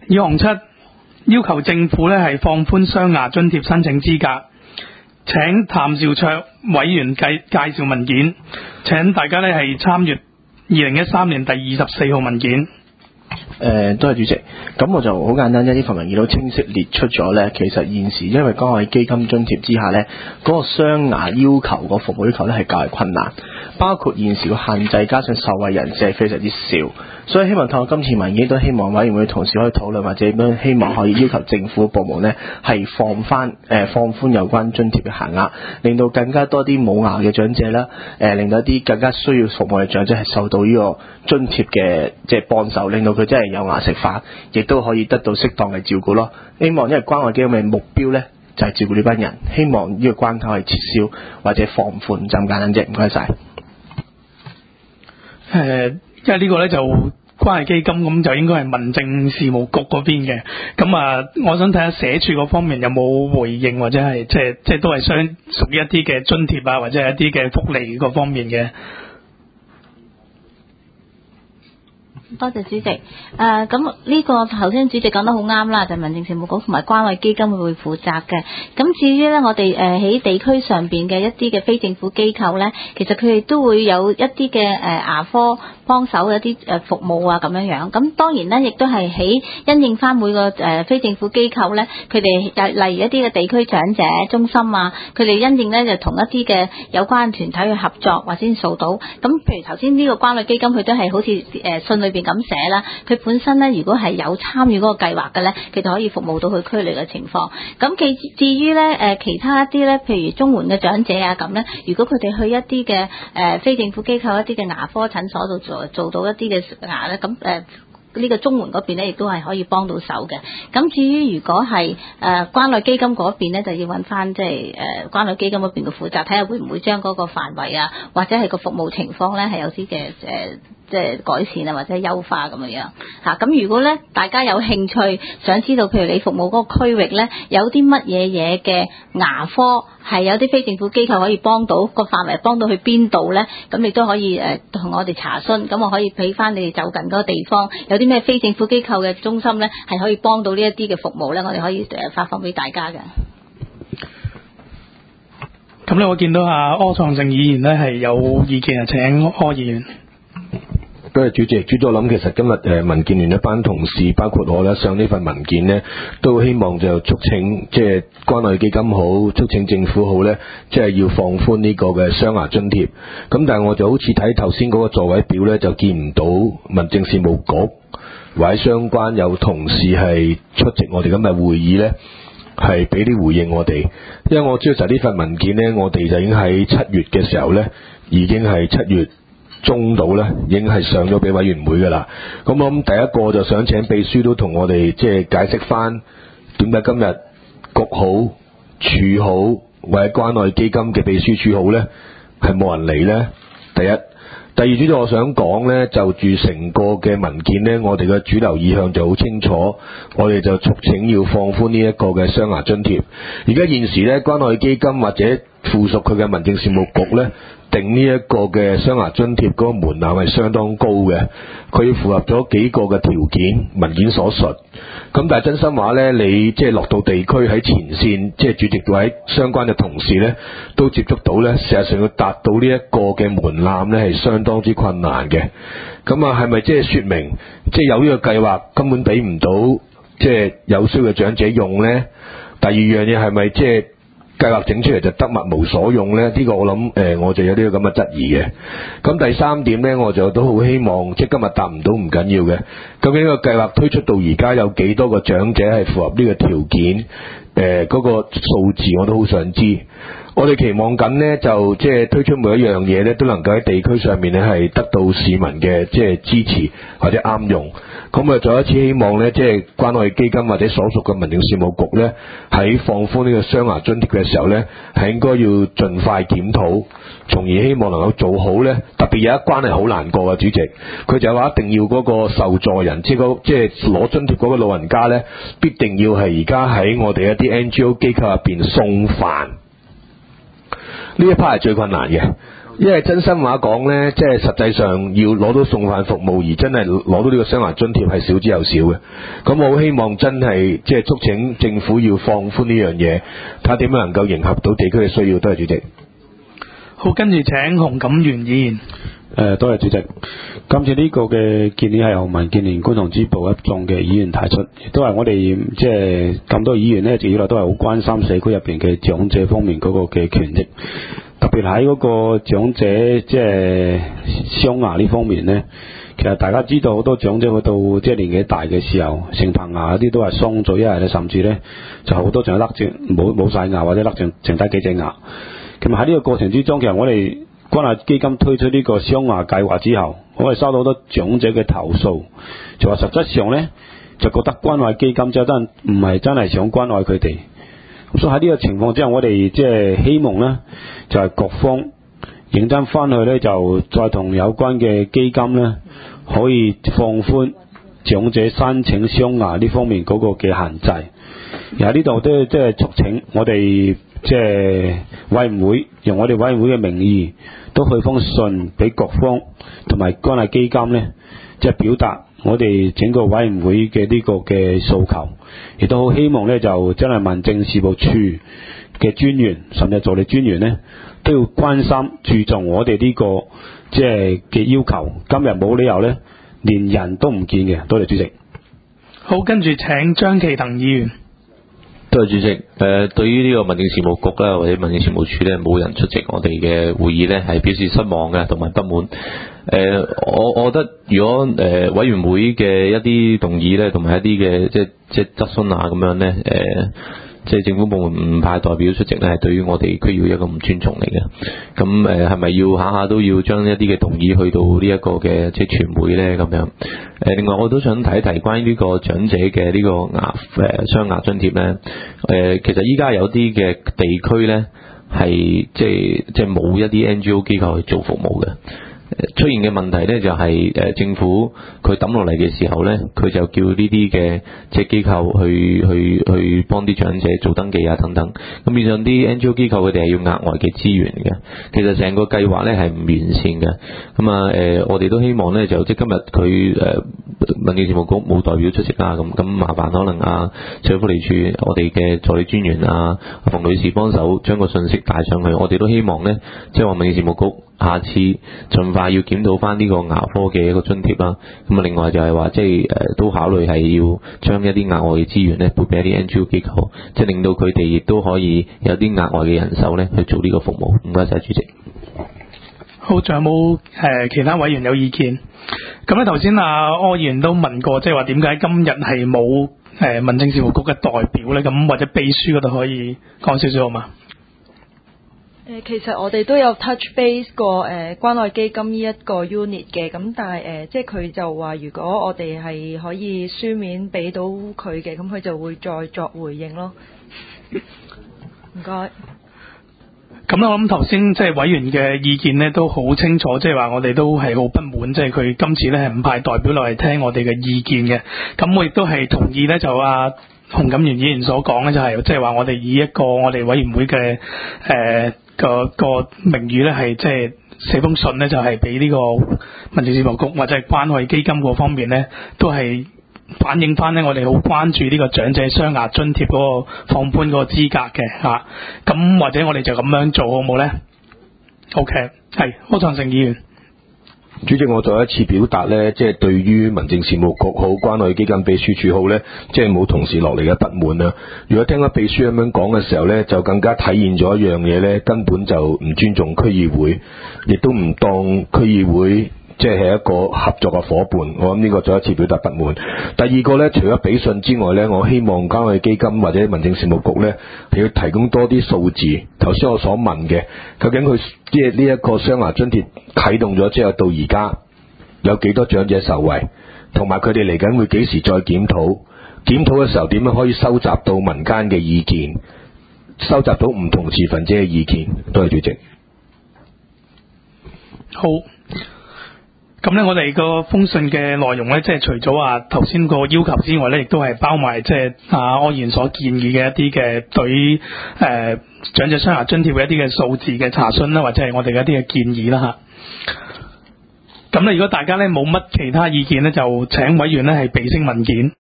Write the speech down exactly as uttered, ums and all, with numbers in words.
議項七要求政府咧係放寬雙牙津貼申請資格，請譚兆卓委員介介紹文件，請大家咧係參閱二零一三年第二十四號文件。 誒、呃，多謝主席。咁我就好簡單啫，呢份文件都清晰列出咗呢。其實現時因為關愛基金津貼之下呢，嗰、那個雙牙要求個服務要求呢係較為困難，包括現時個限制，加上受惠人士係非常之少，所以希望透過今次文件都希望委員會同事可以討論，或者咁希望可以要求政府部門呢係放翻誒、呃、放寬有關津貼嘅限額，令到更加多啲冇牙嘅長者啦，誒、呃、令到一啲更加需要服務嘅長者係受到呢個津貼嘅即係幫手，令到佢真係有牙食飯，亦都可以得到適當嘅照顧咯。希望因為關愛基金嘅目標呢就係、是、照顧呢班人，希望呢個關卡可以撤銷或者放寬，就咁簡單啫。唔該晒。 誒，因為呢個呢就關愛基金咁就應該係民政事務局嗰邊嘅，咁啊，我想睇下社署嗰方面有冇回應，或者係即係即係都係相屬於一啲嘅津貼啊，或者係一啲嘅福利嗰方面嘅。 多謝主席。誒、呃，咁呢個頭先主席講得好啱啦，就係、民政事務局同埋關愛基金會負責嘅。咁至於呢，我哋誒喺地區上邊嘅一啲嘅非政府機構呢，其實佢哋都會有一啲嘅誒牙科幫手嘅一啲誒服務啊咁樣樣。咁當然呢，亦都係喺因應翻每個誒非政府機構呢，佢哋例如一啲嘅地區長者中心啊，佢哋因應呢就同一啲嘅有關團體去合作，或先做到。咁譬如頭先呢個關愛基金，佢都係好似誒信裏邊咁寫啦，佢本身咧如果係有參與嗰個計劃嘅咧，佢就可以服務到佢區裏嘅情況。咁至至於咧誒其他一啲咧，譬如綜援嘅長者啊咁咧，如果佢哋去一啲嘅誒非政府機構一啲嘅牙科診所度做做到一啲嘅牙咧，咁誒呢個綜援嗰邊咧亦都係可以幫到手嘅。咁至於如果係誒、呃、關愛基金嗰邊咧，就要揾翻即係誒關愛基金嗰邊嘅負責，睇下會唔會將嗰個範圍啊，或者係個服務情況咧係有啲嘅誒。呃即係改善啊，或者優化咁樣樣嚇。咁如果咧大家有興趣想知道，譬如你服務嗰個區域咧有啲乜嘢嘢嘅牙科係有啲非政府機構可以幫到，個範圍幫到去邊度咧？咁你都可以誒同、呃、我哋查詢，咁我可以俾翻你哋就近嗰個地方有啲咩非政府機構嘅中心咧係可以幫到呢一啲嘅服務咧，我哋可以誒發放俾大家嘅。 咁咧，我見到阿柯創盛議員咧係有意見啊，請柯議員。 多謝主席，主席我諗其實今日誒民建聯一班同事，包括我咧上呢份文件呢，都希望就促請即係關愛基金好，促請政府好咧，即係要放寬呢個嘅雙牙津貼。咁但係我就好似睇頭先嗰個座位表咧，就見唔到民政事務局或者相關有同事係出席我哋今日會議咧，係俾啲回應我哋。因為我知道就呢份文件咧，我哋就已經喺七月嘅時候咧，已經係七月中到咧，已經係上咗俾委員會噶啦。咁我諗第一個就想請秘書都同我哋即係解釋翻，點解今日局好、處好或者關愛基金嘅秘書處好咧，係冇人嚟咧？第一。第二，主要我想講呢，就住成個嘅文件呢，我哋嘅主流意向就好清楚，我哋就促請要放寬呢一個嘅雙牙津貼。而家現時呢，關愛基金或者附屬佢嘅民政事務局呢，定呢一個嘅雙牙津貼嗰個門檻係相當高嘅，佢要符合咗幾個嘅條件，文件所述。咁但係真心話呢，你即係落到地區喺前線，即係主席或者相關嘅同事呢，都接觸到呢，事實上要達到呢一個嘅門檻呢，係相當之困難嘅。咁啊，係咪即係說明即係有呢個計劃根本俾唔到即係有需要嘅長者用呢？第二樣嘢係咪即係計劃整出嚟就得物無所用呢？呢、這個我諗誒、呃，我就有呢個咁嘅質疑嘅。咁第三點呢，我就都好希望，即係今日答唔到唔緊要嘅。究竟呢個計劃推出到而家有幾多個長者係符合呢個條件？誒、呃，嗰、那個數字我都好想知。我哋期望緊呢，就即係推出每一樣嘢呢，都能夠喺地區上面呢係得到市民嘅即係支持或者啱用。咁啊，再一次希望呢，即係關愛基金或者所屬嘅民政事務局呢，喺放寬呢個雙牙津貼嘅時候呢，係應該要盡快檢討，從而希望能夠做好呢。特別有一關係好難過嘅，主席，佢就話一定要嗰個受助人，即係嗰即係攞津貼嗰個老人家呢，必定要係而家喺我哋一啲 N G O 機構入邊送飯。呢一 part 係最困難嘅， 因為真心話講呢，即係實際上要攞到送飯服務而真係攞到呢個雙牙津貼係少之又少嘅。咁我好希望真係即係促請政府要放寬呢樣嘢，睇下點樣能夠迎合到地區嘅需要。多謝主席。 好，跟住請洪錦元議員。 誒，多謝主席。今次呢個嘅建議係由民建聯觀塘支部一眾嘅議員提出，亦都係我哋即係咁多議員呢，自己來都係好關心社區入邊嘅長者方面嗰個嘅權益，特別喺嗰個長者即係鑲牙呢方面呢。其實大家知道好多長者去到即係年紀大嘅時候，成棚牙嗰啲都係鬆咗，一係咧甚至咧就好多仲有甩剩冇冇晒牙，或者甩剩剩低幾隻牙。咁喺呢個過程之中，其實我哋關愛基金推出呢個鑲牙計劃之後，我哋收到好多長者嘅投訴，就話實質上咧就覺得關愛基金就真唔係真係想關愛佢哋。咁所以喺呢個情況之下，我哋即係希望咧就係、是、各方認真翻去咧，就再同有關嘅基金咧可以放寬長者申請鑲牙呢方面嗰個嘅限制。而喺呢度都即係促請我哋即係委員會用我哋委員會嘅名義，都去封信俾各方同埋關愛基金咧，即係表達我哋整個委員會嘅呢個嘅訴求，亦都好希望咧就真係民政事務處嘅專員甚至助理專員咧，都要關心注重我哋呢個即係嘅要求。今日冇理由咧連人都唔見嘅。多謝主席。 好，跟住請張其騰議員。 多謝主席。誒、呃，對於呢個民政事務局啦，或者民政事務處咧，冇人出席我哋嘅會議咧，係表示失望嘅，同埋不滿。誒、呃，我我覺得如果誒、呃、委員會嘅一啲動議咧，同埋一啲嘅即係即係質詢啊咁樣咧，誒、呃。即係政府部門唔派代表出席咧，係對於我哋區議會一個唔尊重嚟嘅。咁誒係咪要下下都要將一啲嘅動議去到呢一個嘅即係全會咧咁樣？誒、呃、另外我都想提一提關於呢個長者嘅呢個牙誒雙牙津貼咧。誒、呃、其實依家有啲嘅地區咧係即係即係冇一啲 N G O 機構去做服務嘅。出現嘅問題咧就係、是、誒政府佢抌落嚟嘅時候咧，佢就叫呢啲嘅即係機構去去去幫啲長者做登記啊等等。咁變相啲 N G O 機構佢哋係要額外嘅資源嘅。其實成個計劃咧係唔完善嘅。咁啊誒，我哋都希望咧就即係今日佢誒民政事務局冇代表出席啊，咁咁麻煩可能啊社會福利署我哋嘅助理專員啊馮女士幫手將個信息帶上去。我哋都希望咧即係話民政事務局下次盡快要檢討翻呢個牙科嘅一個津貼啦。咁啊，另外就係話即係誒都考慮係要將一啲額外嘅資源咧撥俾一啲 N G O 機構，即係令到佢哋亦都可以有啲額外嘅人手咧去做呢個服務。唔該晒主席。 好，仲有冇誒、呃、其他委員有意見？咁咧頭先阿柯議員都問過，即係話點解今日係冇誒民政事務局嘅代表咧？咁或者秘書嗰度可以講少少好嘛？ 誒，其實我哋都有 touch base 過誒關愛基金呢一個 unit 嘅，咁但係誒、呃、即係佢就話如果我哋係可以書面俾到佢嘅，咁佢就會再作回應咯。唔該。 咁我諗頭先即係委員嘅意見咧都好清楚，即係話我哋都係好不滿，即係佢今次咧係唔派代表落嚟聽我哋嘅意見嘅。咁我亦都係同意咧，就阿洪錦元議員所講咧，就係即係話我哋以一個我哋委員會嘅誒。呃個個名譽咧係即係寫封信咧，就係俾呢個民政事務局或者係關愛基金嗰方面咧，都係反映翻咧我哋好關注呢個長者雙牙津貼嗰個放寬嗰個資格嘅嚇。咁、啊、或者我哋就咁樣做好冇咧 ？OK，係柯創盛議員。 主席，我再一次表達呢，即係對於民政事務局好、關愛基金秘書處好呢，即係冇同事落嚟嘅不滿啦。如果聽到秘書咁樣講嘅時候呢，就更加體現咗一樣嘢呢，根本就唔尊重區議會，亦都唔當區議會即係一個合作嘅伙伴。我諗呢個再一次表達不滿。第二個呢，除咗俾信之外呢，我希望關愛基金或者民政事務局呢，係要提供多啲數字。頭先我所問嘅，究竟佢即係呢一個雙牙津貼啟動咗之後到而家有幾多長者受惠，同埋佢哋嚟緊會幾時再檢討？檢討嘅時候點樣可以收集到民間嘅意見，收集到唔同持份者嘅意見？多謝主席。 好。 咁咧，我哋個封信嘅內容咧，即係除咗話頭先個要求之外咧，亦都係包埋即係啊柯議員所建議嘅一啲嘅對於誒、呃、長者雙牙津貼嘅一啲嘅數字嘅查詢啦，或者係我哋嘅一啲嘅建議啦嚇。咁咧，如果大家咧冇乜其他意見咧，就請委員咧係備聲文件。